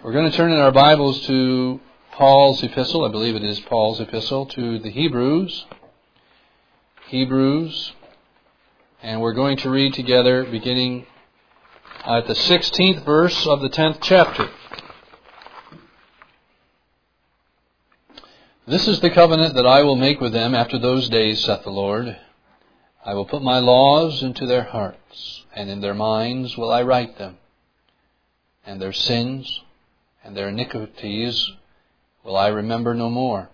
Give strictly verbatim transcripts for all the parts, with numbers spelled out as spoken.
We're going to turn in our Bibles to Paul's epistle. I believe it is Paul's epistle to the Hebrews. Hebrews. And we're going to read together beginning at the sixteenth verse of the tenth chapter. This is the covenant that I will make with them after those days, saith the Lord. I will put my laws into their hearts, and in their minds will I write them. And their sins and their iniquities will I remember no more.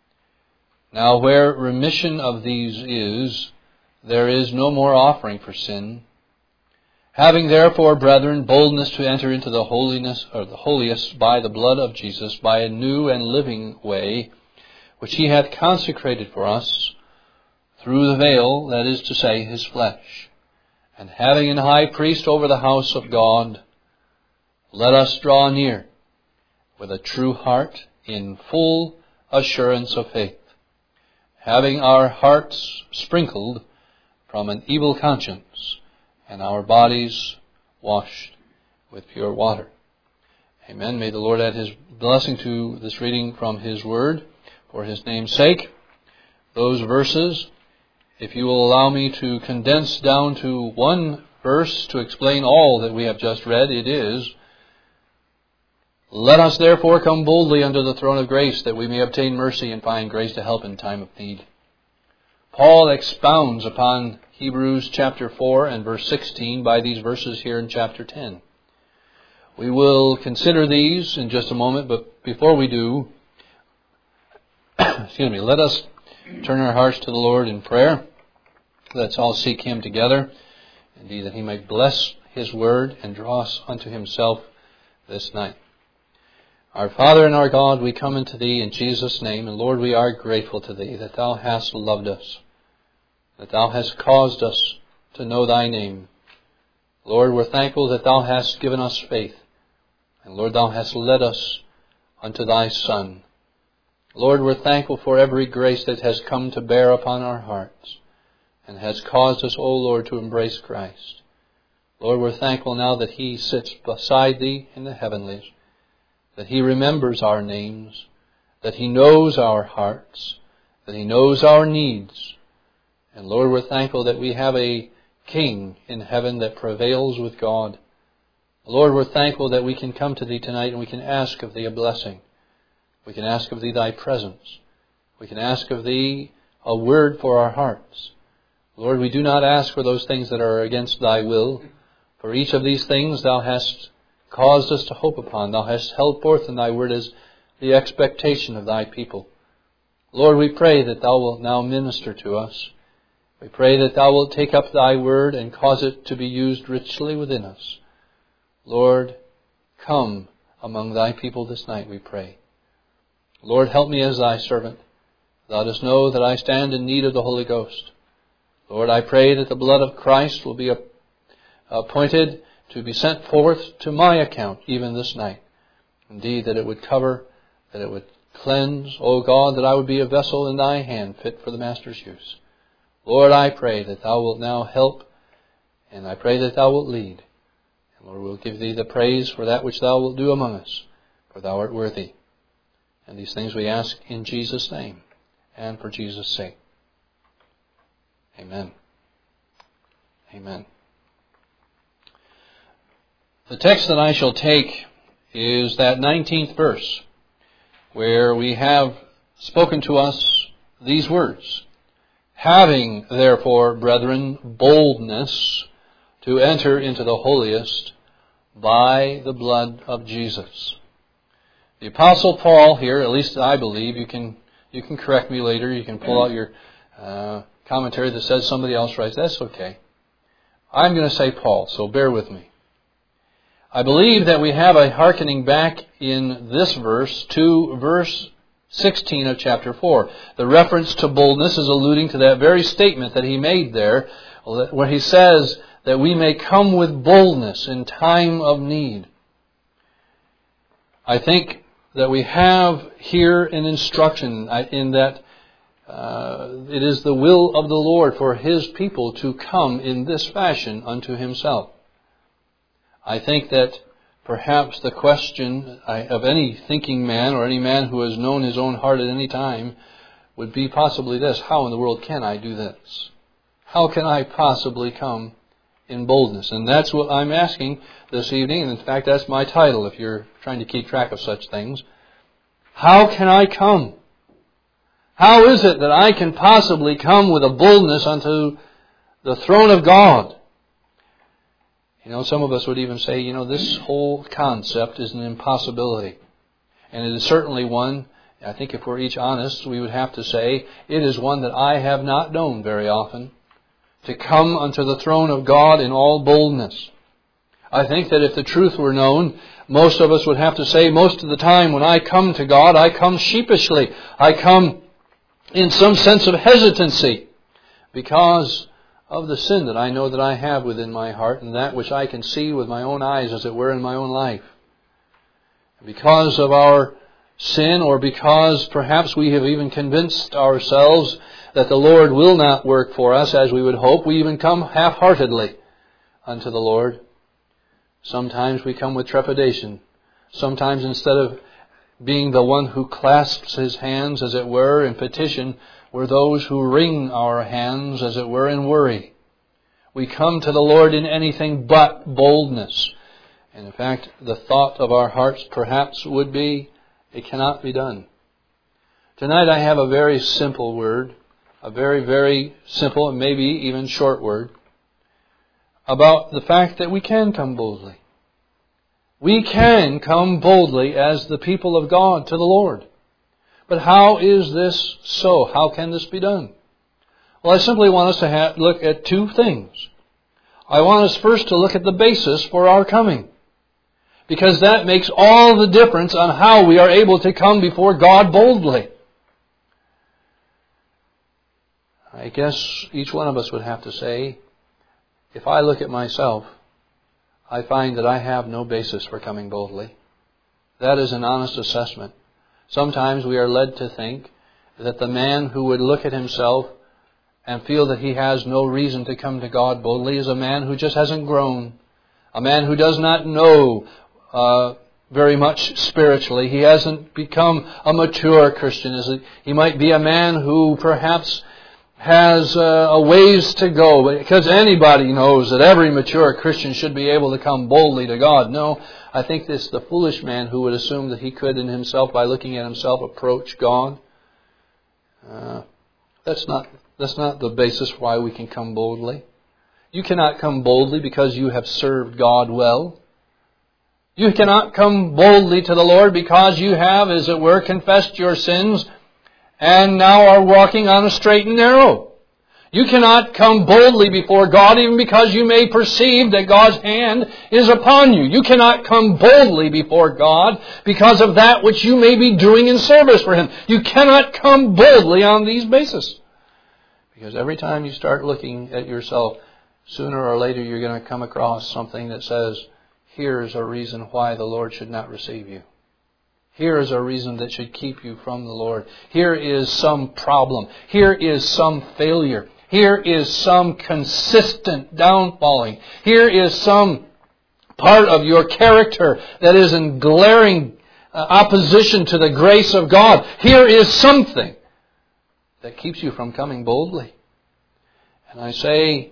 Now where remission of these is, there is no more offering for sin. Having therefore, brethren, boldness to enter into the holiness or the holiest by the blood of Jesus, by a new and living way, which he hath consecrated for us through the veil, that is to say, his flesh. And having an high priest over the house of God, let us draw near with a true heart in full assurance of faith, having our hearts sprinkled from an evil conscience and our bodies washed with pure water. Amen. May the Lord add his blessing to this reading from his word for his name's sake. Those verses, if you will allow me to condense down to one verse to explain all that we have just read, it is, let us therefore come boldly unto the throne of grace, that we may obtain mercy and find grace to help in time of need. Paul expounds upon Hebrews chapter four and verse sixteen by these verses here in chapter ten. We will consider these in just a moment, but before we do, excuse me, let us turn our hearts to the Lord in prayer. Let's all seek him together, indeed, that he may bless his word and draw us unto himself this night. Our Father and our God, we come unto thee in Jesus' name, and Lord, we are grateful to thee that thou hast loved us, that thou hast caused us to know thy name. Lord, we're thankful that thou hast given us faith, and Lord, thou hast led us unto thy Son. Lord, we're thankful for every grace that has come to bear upon our hearts and has caused us, O Lord, to embrace Christ. Lord, we're thankful now that he sits beside thee in the heavenlies, that he remembers our names, that he knows our hearts, that he knows our needs. And Lord, we're thankful that we have a King in heaven that prevails with God. Lord, we're thankful that we can come to thee tonight and we can ask of thee a blessing. We can ask of thee thy presence. We can ask of thee a word for our hearts. Lord, we do not ask for those things that are against thy will. For each of these things thou hast caused us to hope upon. Thou hast held forth in thy word as the expectation of thy people. Lord, we pray that thou wilt now minister to us. We pray that thou wilt take up thy word and cause it to be used richly within us. Lord, come among thy people this night, we pray. Lord, help me as thy servant. Thou dost know that I stand in need of the Holy Ghost. Lord, I pray that the blood of Christ will be appointed to be sent forth to my account even this night. Indeed, that it would cover, that it would cleanse, O God, that I would be a vessel in thy hand fit for the Master's use. Lord, I pray that thou wilt now help, and I pray that thou wilt lead. And Lord, we'll give thee the praise for that which thou wilt do among us, for thou art worthy. And these things we ask in Jesus' name and for Jesus' sake. Amen. Amen. The text that I shall take is that nineteenth verse, where we have spoken to us these words. Having, therefore, brethren, boldness to enter into the holiest by the blood of Jesus. The Apostle Paul here, at least I believe, you can you can correct me later, you can pull out your uh, commentary that says somebody else writes, that's okay. I'm going to say Paul, so bear with me. I believe that we have a hearkening back in this verse to verse sixteen of chapter four. The reference to boldness is alluding to that very statement that he made there, where he says that we may come with boldness in time of need. I think that we have here an instruction in that uh, it is the will of the Lord for his people to come in this fashion unto himself. I think that perhaps the question of any thinking man or any man who has known his own heart at any time would be possibly this: how in the world can I do this? How can I possibly come in boldness? And that's what I'm asking this evening. And in fact, that's my title if you're trying to keep track of such things. How can I come? How is it that I can possibly come with a boldness unto the throne of God? You know, some of us would even say, you know, this whole concept is an impossibility. And it is certainly one, I think if we're each honest, we would have to say, it is one that I have not known very often, to come unto the throne of God in all boldness. I think that if the truth were known, most of us would have to say, most of the time when I come to God, I come sheepishly. I come in some sense of hesitancy because of the sin that I know that I have within my heart and that which I can see with my own eyes, as it were, in my own life. Because of our sin, or because perhaps we have even convinced ourselves that the Lord will not work for us as we would hope, we even come half-heartedly unto the Lord. Sometimes we come with trepidation. Sometimes instead of being the one who clasps his hands, as it were, in petition, we're those who wring our hands, as it were, in worry. We come to the Lord in anything but boldness. And in fact, the thought of our hearts perhaps would be, it cannot be done. Tonight I have a very simple word, a very, very simple and maybe even short word, about the fact that we can come boldly. We can come boldly as the people of God to the Lord. But how is this so? How can this be done? Well, I simply want us to ha- look at two things. I want us first to look at the basis for our coming, because that makes all the difference on how we are able to come before God boldly. I guess each one of us would have to say, if I look at myself, I find that I have no basis for coming boldly. That is an honest assessment. Sometimes we are led to think that the man who would look at himself and feel that he has no reason to come to God boldly is a man who just hasn't grown. A man who does not know uh, very much spiritually. He hasn't become a mature Christian. He might be a man who perhaps has uh, a ways to go, because anybody knows that every mature Christian should be able to come boldly to God. No, I think this the foolish man who would assume that he could in himself, by looking at himself, approach God. Uh, that's not that's not the basis why we can come boldly. You cannot come boldly because you have served God well. You cannot come boldly to the Lord because you have, as it were, confessed your sins and now are walking on a straight and narrow. You cannot come boldly before God even because you may perceive that God's hand is upon you. You cannot come boldly before God because of that which you may be doing in service for Him. You cannot come boldly on these bases. Because every time you start looking at yourself, sooner or later you're going to come across something that says, here's a reason why the Lord should not receive you. Here is a reason that should keep you from the Lord. Here is some problem. Here is some failure. Here is some consistent downfalling. Here is some part of your character that is in glaring uh, opposition to the grace of God. Here is something that keeps you from coming boldly. And I say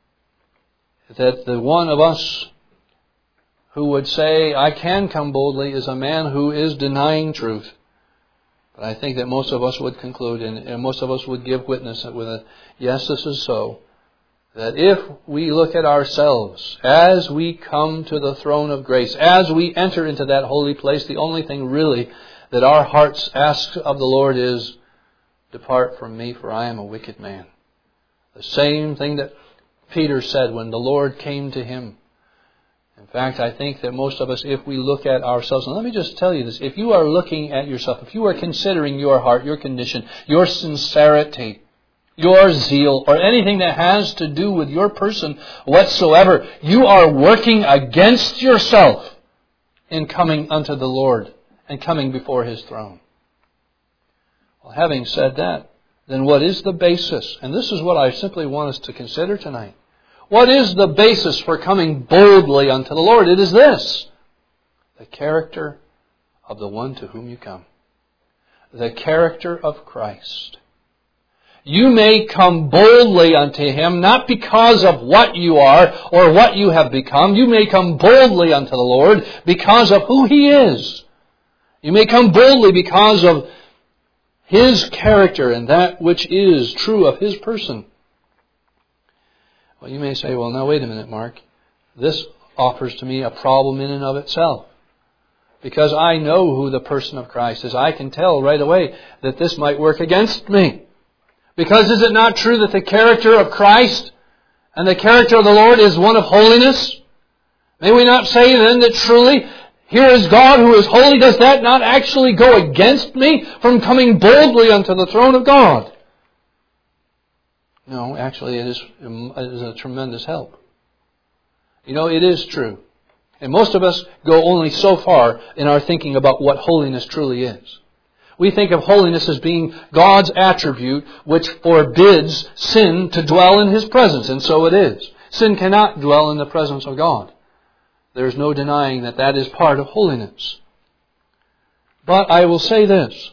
that the one of us who would say, I can come boldly, is a man who is denying truth. But I think that most of us would conclude, and most of us would give witness with a, yes, this is so, that if we look at ourselves as we come to the throne of grace, as we enter into that holy place, the only thing really that our hearts ask of the Lord is, depart from me, for I am a wicked man. The same thing that Peter said when the Lord came to him. In fact, I think that most of us, if we look at ourselves, and let me just tell you this, if you are looking at yourself, if you are considering your heart, your condition, your sincerity, your zeal, or anything that has to do with your person whatsoever, you are working against yourself in coming unto the Lord and coming before His throne. Well, having said that, then what is the basis? And this is what I simply want us to consider tonight. What is the basis for coming boldly unto the Lord? It is this. The character of the one to whom you come. The character of Christ. You may come boldly unto Him, not because of what you are or what you have become. You may come boldly unto the Lord because of who He is. You may come boldly because of His character and that which is true of His person. Well, you may say, well, now wait a minute, Mark. This offers to me a problem in and of itself. Because I know who the person of Christ is. I can tell right away that this might work against me. Because is it not true that the character of Christ and the character of the Lord is one of holiness? May we not say then that truly, here is God who is holy. Does that not actually go against me from coming boldly unto the throne of God? No, actually it is, it is a tremendous help. You know, it is true. And most of us go only so far in our thinking about what holiness truly is. We think of holiness as being God's attribute which forbids sin to dwell in His presence. And so it is. Sin cannot dwell in the presence of God. There is no denying that that is part of holiness. But I will say this.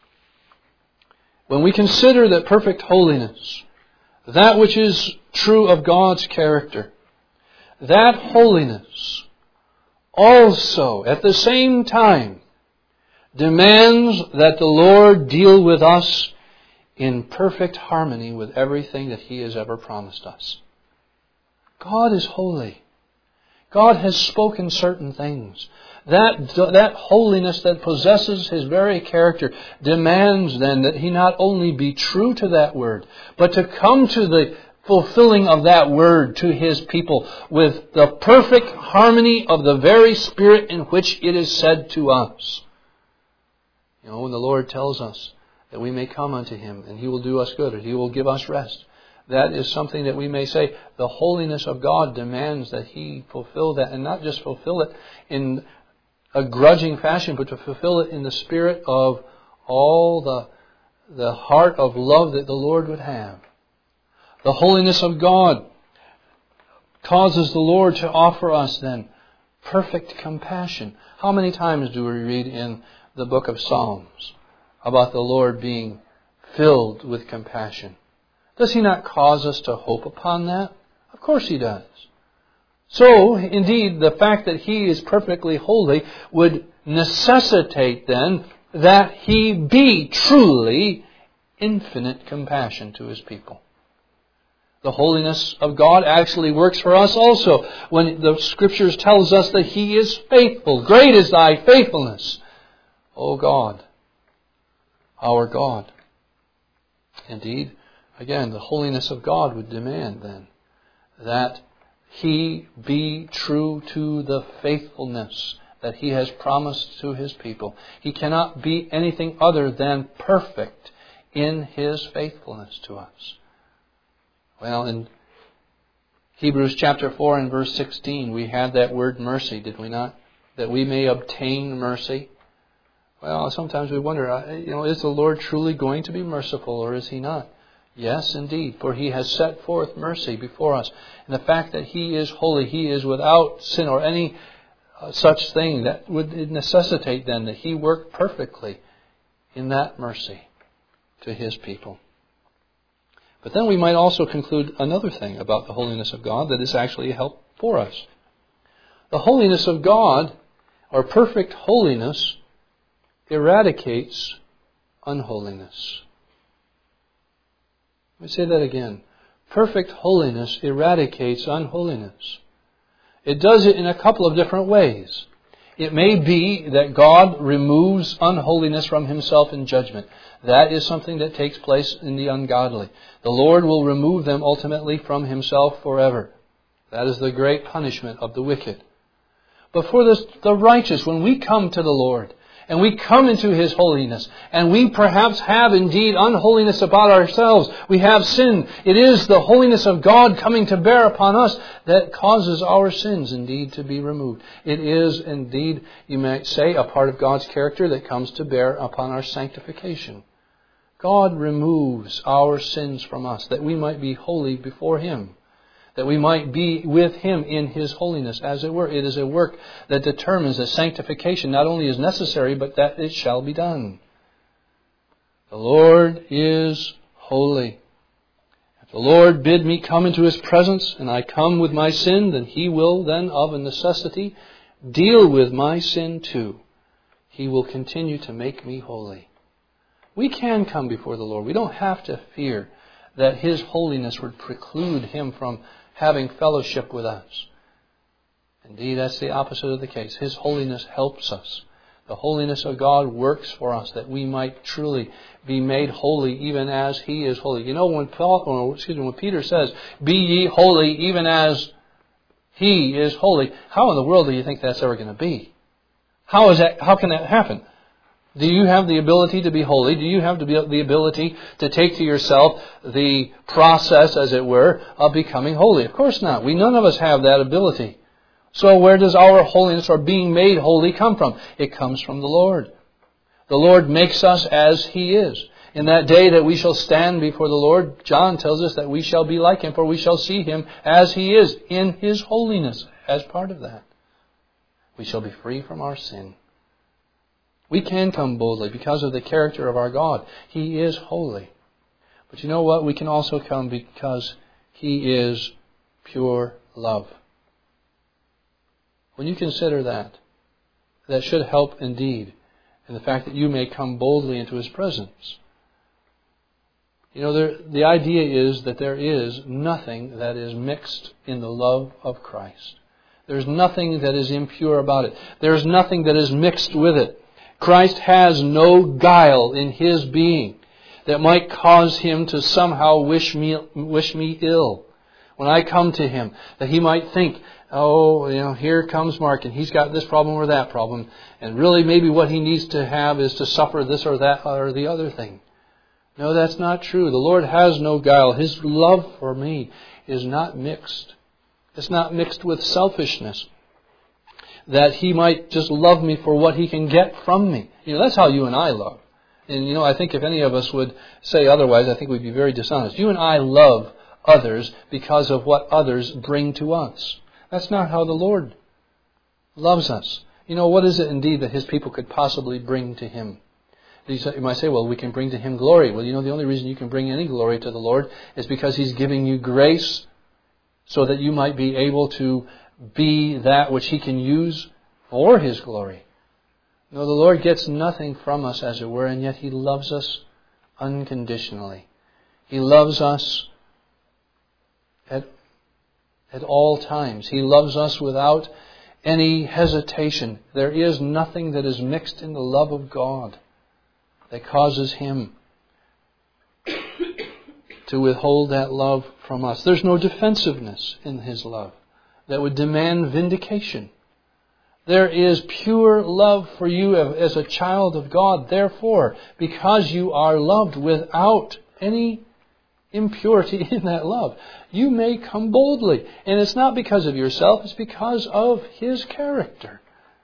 When we consider that perfect holiness, that which is true of God's character, that holiness also, at the same time, demands that the Lord deal with us in perfect harmony with everything that He has ever promised us. God is holy. God has spoken certain things. That, that holiness that possesses His very character demands then that He not only be true to that word, but to come to the fulfilling of that word to His people with the perfect harmony of the very Spirit in which it is said to us. You know, when the Lord tells us that we may come unto Him and He will do us good, or He will give us rest, that is something that we may say the holiness of God demands that He fulfill that, and not just fulfill it in a grudging fashion, but to fulfill it in the spirit of all the, the heart of love that the Lord would have. The holiness of God causes the Lord to offer us then perfect compassion. How many times do we read in the book of Psalms about the Lord being filled with compassion? Does He not cause us to hope upon that? Of course He does. So, indeed, the fact that He is perfectly holy would necessitate then that He be truly infinite compassion to His people. The holiness of God actually works for us also when the Scriptures tells us that He is faithful. Great is Thy faithfulness, O God, our God. Indeed, again, the holiness of God would demand then that He be true to the faithfulness that He has promised to His people. He cannot be anything other than perfect in His faithfulness to us. Well, in Hebrews chapter four and verse sixteen, we have that word mercy, did we not? That we may obtain mercy. Well, sometimes we wonder, you know, is the Lord truly going to be merciful or is He not? Yes, indeed, for He has set forth mercy before us. And the fact that He is holy, He is without sin or any uh, such thing, that would necessitate then that He work perfectly in that mercy to His people. But then we might also conclude another thing about the holiness of God that is actually a help for us. The holiness of God, or perfect holiness, eradicates unholiness. Let me say that again. Perfect holiness eradicates unholiness. It does it in a couple of different ways. It may be that God removes unholiness from Himself in judgment. That is something that takes place in the ungodly. The Lord will remove them ultimately from Himself forever. That is the great punishment of the wicked. But for the, the righteous, when we come to the Lord, and we come into His holiness, and we perhaps have indeed unholiness about ourselves, we have sin. It is the holiness of God coming to bear upon us that causes our sins indeed to be removed. It is indeed, you might say, a part of God's character that comes to bear upon our sanctification. God removes our sins from us that we might be holy before Him, that we might be with Him in His holiness, as it were. It is a work that determines that sanctification not only is necessary, but that it shall be done. The Lord is holy. If the Lord bid me come into His presence, and I come with my sin, then He will then of a necessity deal with my sin too. He will continue to make me holy. We can come before the Lord. We don't have to fear that His holiness would preclude Him from having fellowship with us. Indeed, that's the opposite of the case. His holiness helps us. The holiness of God works for us that we might truly be made holy even as He is holy. You know, when Paul, or excuse me, when Peter says, "Be ye holy even as He is holy," how in the world do you think that's ever going to be? How is that? How can that happen? Do you have the ability to be holy? Do you have the ability to take to yourself the process, as it were, of becoming holy? Of course not. We none of us have that ability. So where does our holiness or being made holy come from? It comes from the Lord. The Lord makes us as He is. In that day that we shall stand before the Lord, John tells us that we shall be like Him, for we shall see Him as He is in His holiness. As part of that, we shall be free from our sin. We can come boldly because of the character of our God. He is holy. But you know what? We can also come because He is pure love. When you consider that, that should help indeed in the fact that you may come boldly into His presence. You know, there, the idea is that there is nothing that is mixed in the love of Christ. There's nothing that is impure about it. There's nothing that is mixed with it. Christ has no guile in His being that might cause Him to somehow wish me, wish me ill. When I come to Him, that He might think, oh, you know, here comes Mark and he's got this problem or that problem. And really maybe what he needs to have is to suffer this or that or the other thing. No, that's not true. The Lord has no guile. His love for me is not mixed. It's not mixed with selfishness. That He might just love me for what He can get from me. You know, that's how you and I love. And, you know, I think if any of us would say otherwise, I think we'd be very dishonest. You and I love others because of what others bring to us. That's not how the Lord loves us. You know, what is it indeed that His people could possibly bring to Him? You might say, well, we can bring to Him glory. Well, you know, the only reason you can bring any glory to the Lord is because He's giving you grace so that you might be able to be that which He can use for His glory. No, the Lord gets nothing from us, as it were, and yet He loves us unconditionally. He loves us at At all times. He loves us without any hesitation. There is nothing that is mixed in the love of God that causes Him to withhold that love from us. There's no defensiveness in His love that would demand vindication. There is pure love for you as a child of God. Therefore, because you are loved without any impurity in that love, you may come boldly. And it's not because of yourself, it's because of His character.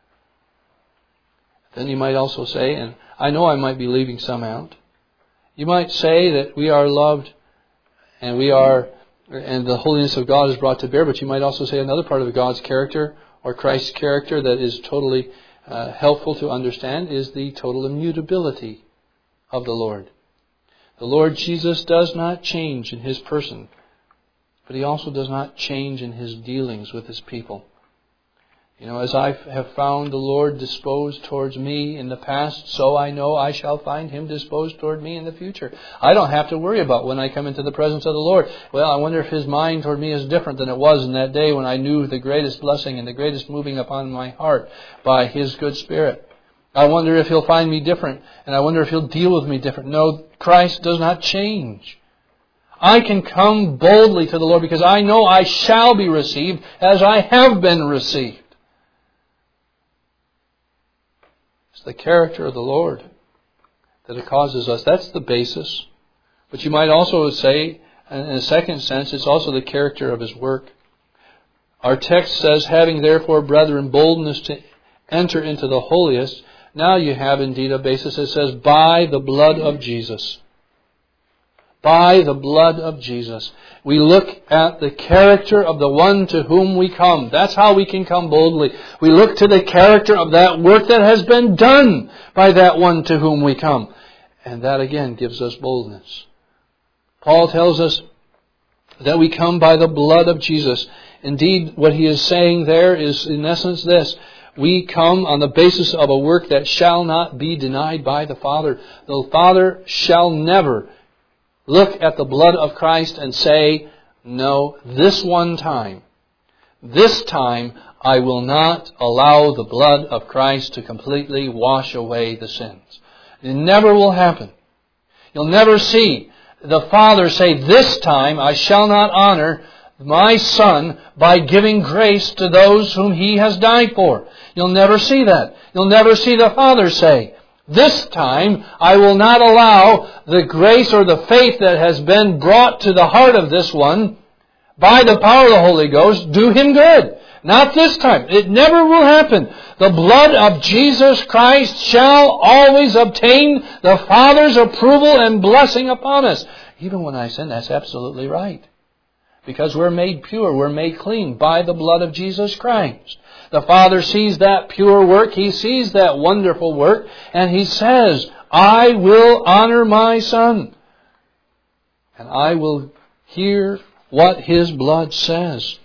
Then you might also say, and I know I might be leaving some out, you might say that we are loved and we are, and the holiness of God is brought to bear, but you might also say another part of God's character or Christ's character that is totally uh, helpful to understand is the total immutability of the Lord. The Lord Jesus does not change in His person, but He also does not change in His dealings with His people. You know, as I have found the Lord disposed towards me in the past, so I know I shall find Him disposed toward me in the future. I don't have to worry about when I come into the presence of the Lord. Well, I wonder if His mind toward me is different than it was in that day when I knew the greatest blessing and the greatest moving upon my heart by His good Spirit. I wonder if He'll find me different, and I wonder if He'll deal with me different. No, Christ does not change. I can come boldly to the Lord because I know I shall be received as I have been received. It's the character of the Lord that it causes us. That's the basis. But you might also say, in a second sense, it's also the character of His work. Our text says, having therefore, brethren, boldness to enter into the holiest. Now you have indeed a basis that says, by the blood of Jesus. by the blood of Jesus. We look at the character of the one to whom we come. That's how we can come boldly. We look to the character of that work that has been done by that one to whom we come. And that again gives us boldness. Paul tells us that we come by the blood of Jesus. Indeed, what he is saying there is in essence this. We come on the basis of a work that shall not be denied by the Father. The Father shall never look at the blood of Christ and say, no, this one time, this time I will not allow the blood of Christ to completely wash away the sins. It never will happen. You'll never see the Father say, this time I shall not honor my Son by giving grace to those whom He has died for. You'll never see that. You'll never see the Father say, this time I will not allow the grace or the faith that has been brought to the heart of this one by the power of the Holy Ghost do him good. Not this time. It never will happen. The blood of Jesus Christ shall always obtain the Father's approval and blessing upon us. Even when I sin, that's absolutely right. Because we're made pure, we're made clean by the blood of Jesus Christ. The Father sees that pure work, He sees that wonderful work, and He says, I will honor my Son. And I will hear what His blood says.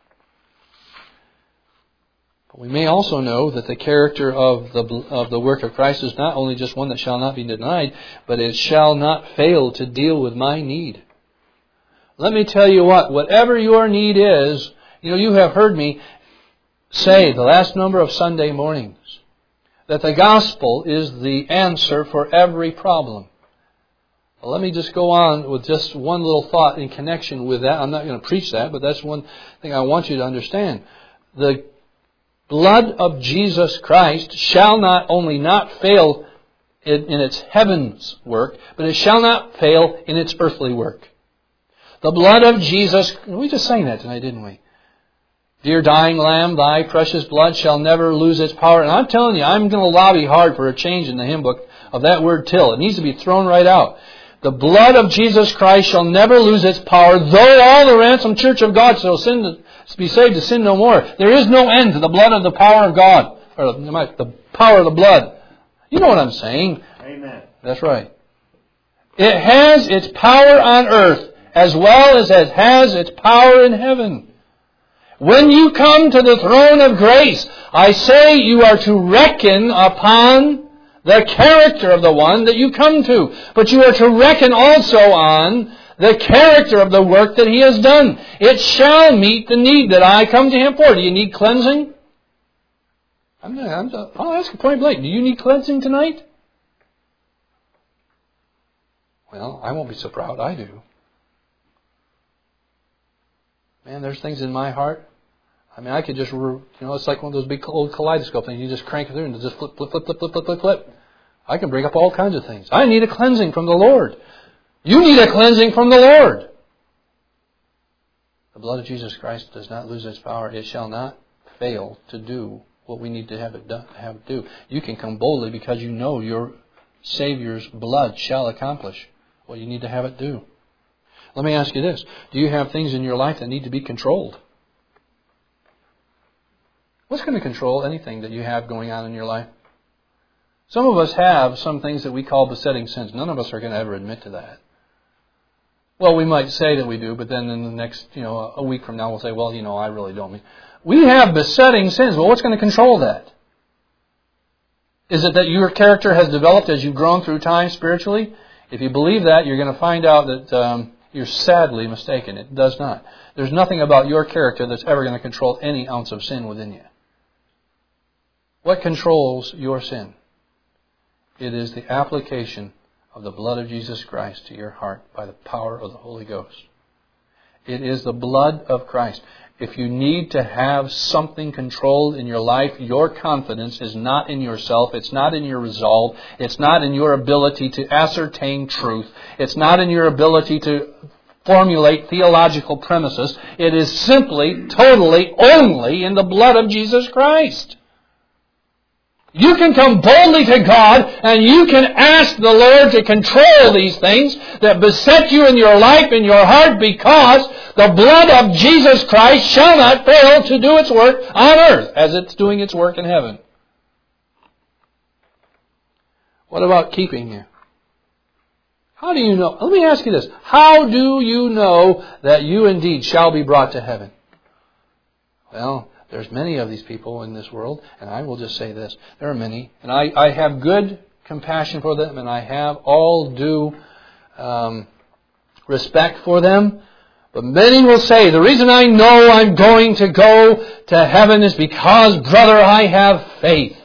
But we may also know that the character of the of the work of Christ is not only just one that shall not be denied, but it shall not fail to deal with my need. Let me tell you what, whatever your need is, you know, you have heard me say the last number of Sunday mornings that the gospel is the answer for every problem. Well, let me just go on with just one little thought in connection with that. I'm not going to preach that, but that's one thing I want you to understand. The blood of Jesus Christ shall not only not fail in, in its heavens work, but it shall not fail in its earthly work. The blood of Jesus, we just sang that tonight, didn't we? Dear dying Lamb, thy precious blood shall never lose its power. And I'm telling you, I'm going to lobby hard for a change in the hymn book of that word till. It needs to be thrown right out. The blood of Jesus Christ shall never lose its power, though all the ransomed church of God shall sin to be saved to sin no more. There is no end to the blood of the power of God, or the power of the blood. You know what I'm saying. Amen. That's right. It has its power on earth as well as it has its power in heaven. When you come to the throne of grace, I say you are to reckon upon the character of the one that you come to. But you are to reckon also on the character of the work that He has done. It shall meet the need that I come to Him for. Do you need cleansing? I'm not, I'm not, I'll ask you point blank. Do you need cleansing tonight? Well, I won't be so proud. I do. Man, there's things in my heart. I mean, I could just, you know, it's like one of those big old kaleidoscope things. You just crank it through and just flip, flip, flip, flip, flip, flip, flip, flip. I can bring up all kinds of things. I need a cleansing from the Lord. You need a cleansing from the Lord. The blood of Jesus Christ does not lose its power. It shall not fail to do what we need to have it done, have it do. You can come boldly because you know your Savior's blood shall accomplish what you need to have it do. Let me ask you this. Do you have things in your life that need to be controlled? What's going to control anything that you have going on in your life? Some of us have some things that we call besetting sins. None of us are going to ever admit to that. Well, we might say that we do, but then in the next, you know, a week from now we'll say, well, you know, I really don't mean. We have besetting sins. Well, what's going to control that? Is it that your character has developed as you've grown through time spiritually? If you believe that, you're going to find out that um, you're sadly mistaken. It does not. There's nothing about your character that's ever going to control any ounce of sin within you. What controls your sin? It is the application of the blood of Jesus Christ to your heart by the power of the Holy Ghost. It is the blood of Christ. If you need to have something controlled in your life, your confidence is not in yourself. It's not in your resolve. It's not in your ability to ascertain truth. It's not in your ability to formulate theological premises. It is simply, totally, only in the blood of Jesus Christ. You can come boldly to God and you can ask the Lord to control these things that beset you in your life, in your heart, because the blood of Jesus Christ shall not fail to do its work on earth as it's doing its work in heaven. What about keeping you? How do you know? Let me ask you this. How do you know that you indeed shall be brought to heaven? Well, there's many of these people in this world, and I will just say this. There are many, and I, I have good compassion for them, and I have all due um, respect for them. But many will say, the reason I know I'm going to go to heaven is because, brother, I have faith.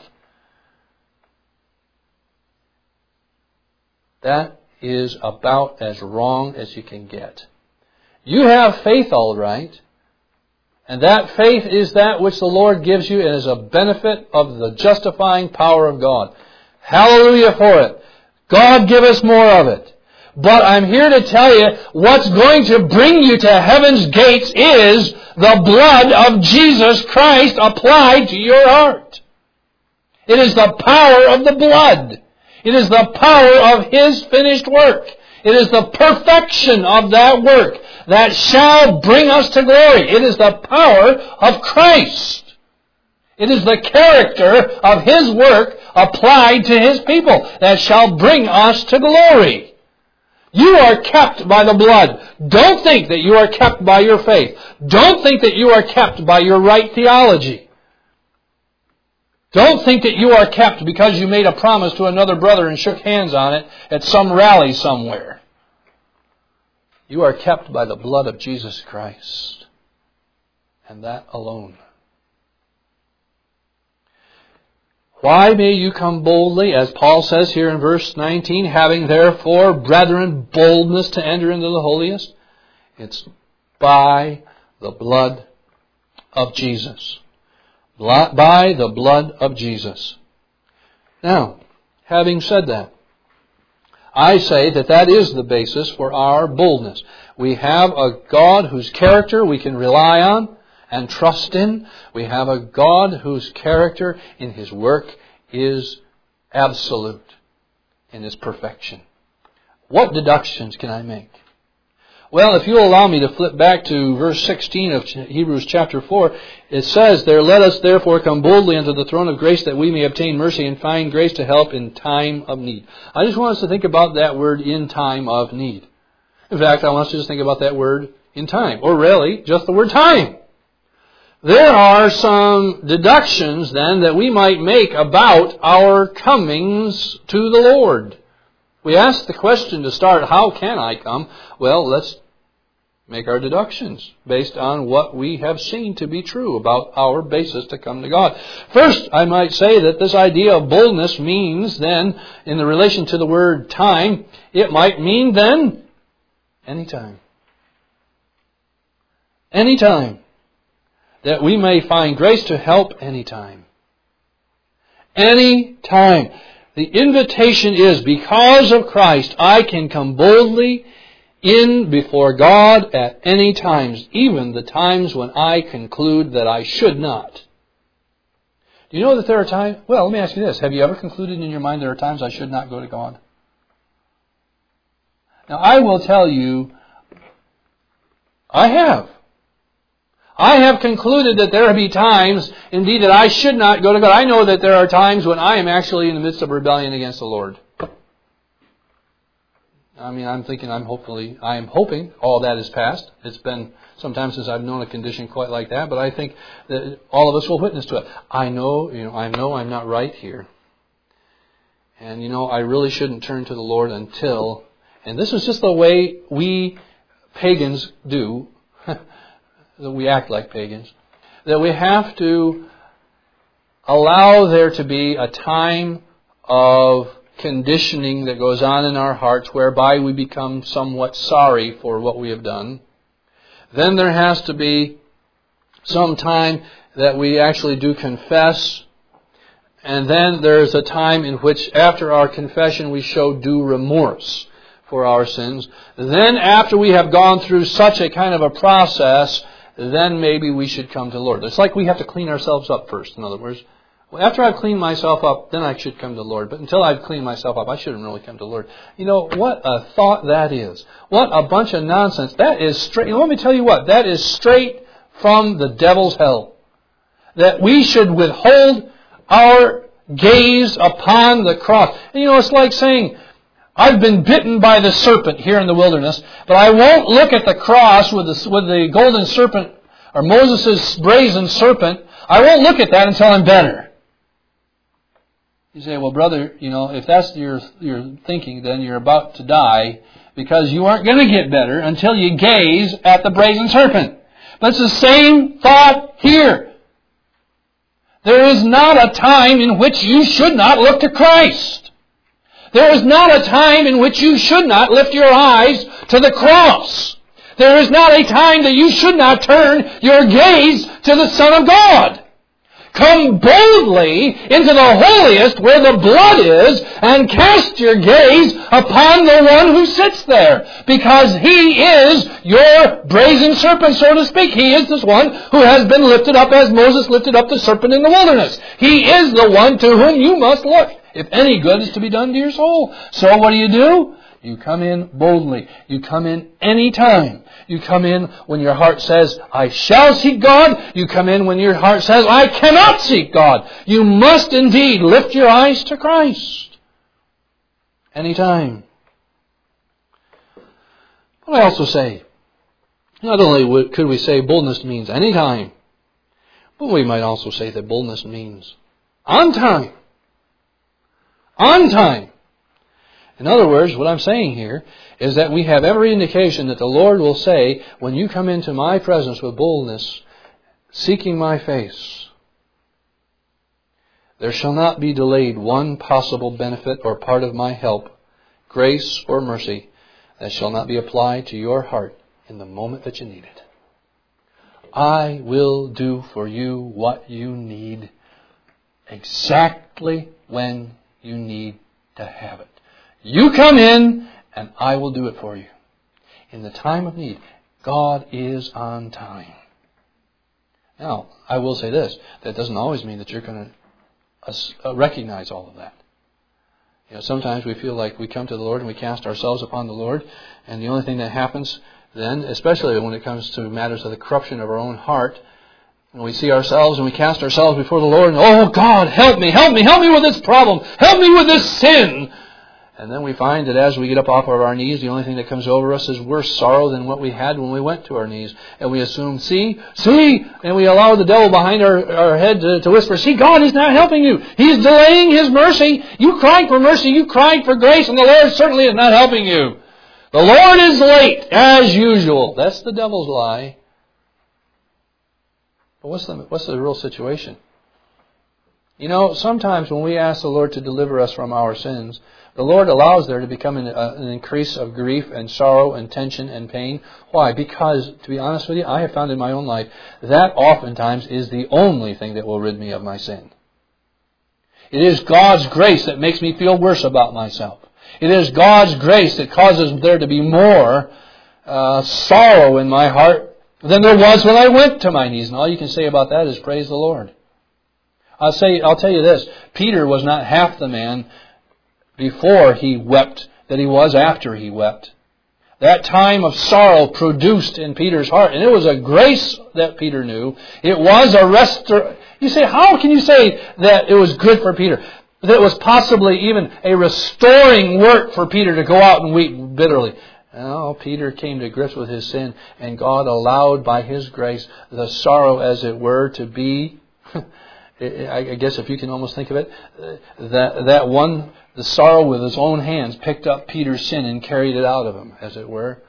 That is about as wrong as you can get. You have faith, all right. And that faith is that which the Lord gives you as a benefit of the justifying power of God. Hallelujah for it. God give us more of it. But I'm here to tell you, what's going to bring you to heaven's gates is the blood of Jesus Christ applied to your heart. It is the power of the blood. It is the power of His finished work. It is the perfection of that work that shall bring us to glory. It is the power of Christ. It is the character of His work applied to His people that shall bring us to glory. You are kept by the blood. Don't think that you are kept by your faith. Don't think that you are kept by your right theology. Don't think that you are kept because you made a promise to another brother and shook hands on it at some rally somewhere. You are kept by the blood of Jesus Christ. And that alone. Why may you come boldly, as Paul says here in verse nineteen, having therefore, brethren, boldness to enter into the holiest? It's by the blood of Jesus. By the blood of Jesus. Now, having said that, I say that that is the basis for our boldness. We have a God whose character we can rely on and trust in. We have a God whose character in His work is absolute in His perfection. What deductions can I make? Well, if you'll allow me to flip back to verse sixteen of Hebrews chapter four, it says there, let us therefore come boldly unto the throne of grace that we may obtain mercy and find grace to help in time of need. I just want us to think about that word, in time of need. In fact, I want us to just think about that word, in time, or really, just the word time. There are some deductions then that we might make about our comings to the Lord. We ask the question to start, how can I come? Well, let's make our deductions based on what we have seen to be true about our basis to come to God. First, I might say that this idea of boldness means then, in the relation to the word time, it might mean then, anytime. Anytime. That we may find grace to help anytime. Anytime. The invitation is, because of Christ, I can come boldly in before God at any times, even the times when I conclude that I should not. Do you know that there are times... Well, let me ask you this. Have you ever concluded in your mind there are times I should not go to God? Now, I will tell you, I have. I have concluded that there will be times, indeed, that I should not go to God. I know that there are times when I am actually in the midst of rebellion against the Lord. I mean, I'm thinking, I'm hopefully, I am hoping all that is past. It's been some time since I've known a condition quite like that, but I think that all of us will witness to it. I know, you know, I know I'm not right here. And, you know, I really shouldn't turn to the Lord until, and this is just the way we pagans do, that we act like pagans, that we have to allow there to be a time of conditioning that goes on in our hearts whereby we become somewhat sorry for what we have done. Then there has to be some time that we actually do confess. And then there's a time in which after our confession we show due remorse for our sins. Then after we have gone through such a kind of a process, then maybe we should come to the Lord. It's like we have to clean ourselves up first. In other words, Well, after I've cleaned myself up, then I should come to the Lord. But until I've cleaned myself up, I shouldn't really come to the Lord. You know, what a thought that is. What a bunch of nonsense. That is straight. You know, let me tell you what. That is straight from the devil's hell. That we should withhold our gaze upon the cross. And you know, it's like saying, I've been bitten by the serpent here in the wilderness, but I won't look at the cross with the, with the golden serpent, or Moses' brazen serpent. I won't look at that until I'm better. You say, well, brother, you know, if that's your your thinking, then you're about to die because you aren't going to get better until you gaze at the brazen serpent. But it's the same thought here. There is not a time in which you should not look to Christ. There is not a time in which you should not lift your eyes to the cross. There is not a time that you should not turn your gaze to the Son of God. Come boldly into the holiest where the blood is and cast your gaze upon the one who sits there. Because He is your brazen serpent, so to speak. He is this one who has been lifted up as Moses lifted up the serpent in the wilderness. He is the one to whom you must look, if any good is to be done to your soul. So what do you do? You come in boldly. You come in any time. You come in when your heart says, I shall seek God. You come in when your heart says, I cannot seek God. You must indeed lift your eyes to Christ. Anytime. But I also say, not only could we say boldness means anytime, but we might also say that boldness means on time. On time. In other words, what I'm saying here is that we have every indication that the Lord will say, when you come into my presence with boldness, seeking my face, there shall not be delayed one possible benefit or part of my help, grace or mercy, that shall not be applied to your heart in the moment that you need it. I will do for you what you need exactly when you need to have it. You come in, and I will do it for you. In the time of need, God is on time. Now, I will say this. That doesn't always mean that you're going to recognize all of that. You know, sometimes we feel like we come to the Lord and we cast ourselves upon the Lord, and the only thing that happens then, especially when it comes to matters of the corruption of our own heart, when we see ourselves and we cast ourselves before the Lord, and, oh God, help me, help me, help me with this problem, help me with this sin. And then we find that as we get up off of our knees, the only thing that comes over us is worse sorrow than what we had when we went to our knees. And we assume, see, see, and we allow the devil behind our, our head to, to whisper, see, God is not helping you. He's delaying His mercy. You cried for mercy, you cried for grace, and the Lord certainly is not helping you. The Lord is late, as usual. That's the devil's lie. But what's the, what's the real situation? You know, sometimes when we ask the Lord to deliver us from our sins, the Lord allows there to become an, uh, an increase of grief and sorrow and tension and pain. Why? Because, to be honest with you, I have found in my own life that oftentimes is the only thing that will rid me of my sin. It is God's grace that makes me feel worse about myself. It is God's grace that causes there to be more uh, sorrow in my heart than there was when I went to my knees. And all you can say about that is praise the Lord. I'll say, I'll tell you this. Peter was not half the man before he wept that he was after he wept. That time of sorrow produced in Peter's heart, and it was a grace that Peter knew. It was a restor. You say, how can you say that it was good for Peter? That it was possibly even a restoring work for Peter to go out and weep bitterly. No, Peter came to grips with his sin, and God allowed by His grace the sorrow, as it were, to be, I guess if you can almost think of it, that that one, the sorrow with His own hands picked up Peter's sin and carried it out of him, as it were.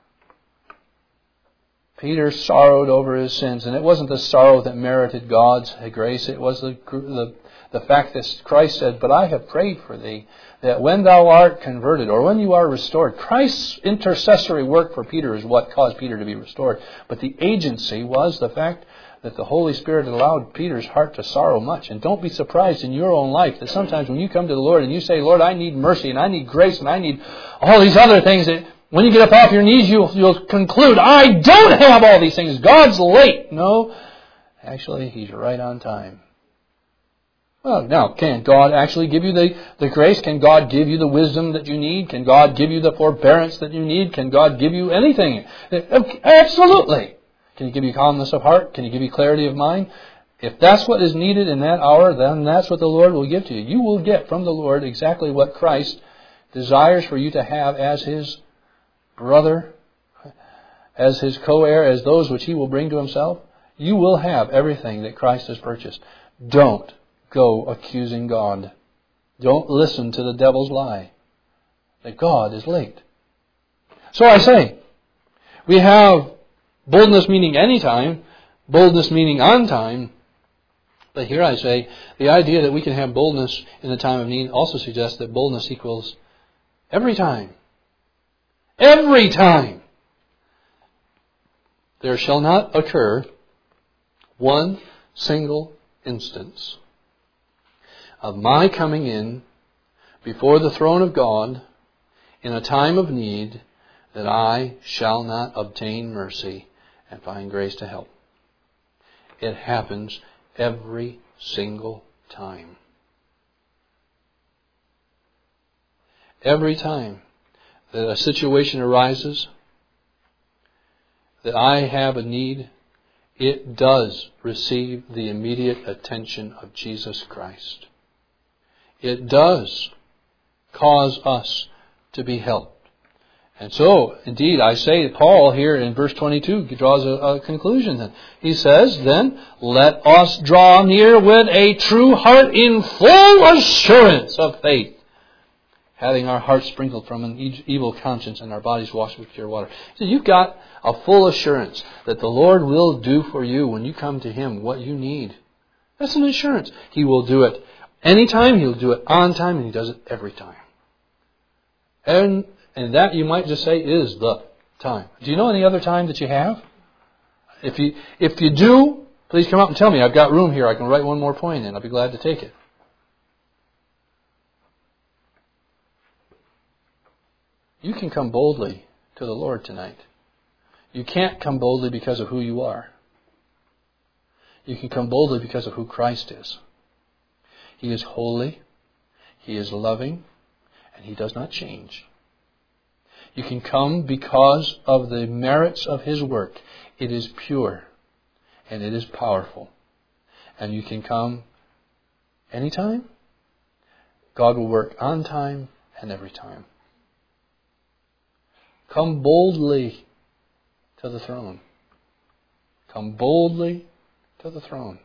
Peter sorrowed over his sins, and it wasn't the sorrow that merited God's grace. It was the the, the fact that Christ said, but I have prayed for thee, that when thou art converted, or when you are restored, Christ's intercessory work for Peter is what caused Peter to be restored. But the agency was the fact that the Holy Spirit allowed Peter's heart to sorrow much. And don't be surprised in your own life that sometimes when you come to the Lord and you say, Lord, I need mercy and I need grace and I need all these other things, that when you get up off your knees, you'll, you'll conclude, I don't have all these things. God's late. No, actually, He's right on time. Well, now, can God actually give you the, the grace? Can God give you the wisdom that you need? Can God give you the forbearance that you need? Can God give you anything? Absolutely. Can He give you calmness of heart? Can He give you clarity of mind? If that's what is needed in that hour, then that's what the Lord will give to you. You will get from the Lord exactly what Christ desires for you to have as His brother, as His co-heir, as those which He will bring to Himself. You will have everything that Christ has purchased. Don't go accusing God. Don't listen to the devil's lie that God is late. So I say, we have boldness meaning anytime, boldness meaning on time. But here I say, the idea that we can have boldness in the time of need also suggests that boldness equals every time. Every time. There shall not occur one single instance of my coming in before the throne of God in a time of need that I shall not obtain mercy and find grace to help. It happens every single time. Every time that a situation arises, that I have a need, it does receive the immediate attention of Jesus Christ. It does cause us to be helped. And so, indeed, I say Paul here in verse twenty-two draws a, a conclusion. Then he says, then, let us draw near with a true heart in full assurance of faith, having our hearts sprinkled from an evil conscience and our bodies washed with pure water. So you've got a full assurance that the Lord will do for you when you come to Him what you need. That's an assurance. He will do it anytime, He'll do it on time, and He does it every time. And And that, you might just say, is the time. Do you know any other time that you have? If you if you do, please come up and tell me. I've got room here. I can write one more point in. I'll be glad to take it. You can come boldly to the Lord tonight. You can't come boldly because of who you are. You can come boldly because of who Christ is. He is holy. He is loving. And He does not change. You can come because of the merits of His work. It is pure and it is powerful. And you can come anytime. God will work on time and every time. Come boldly to the throne. Come boldly to the throne.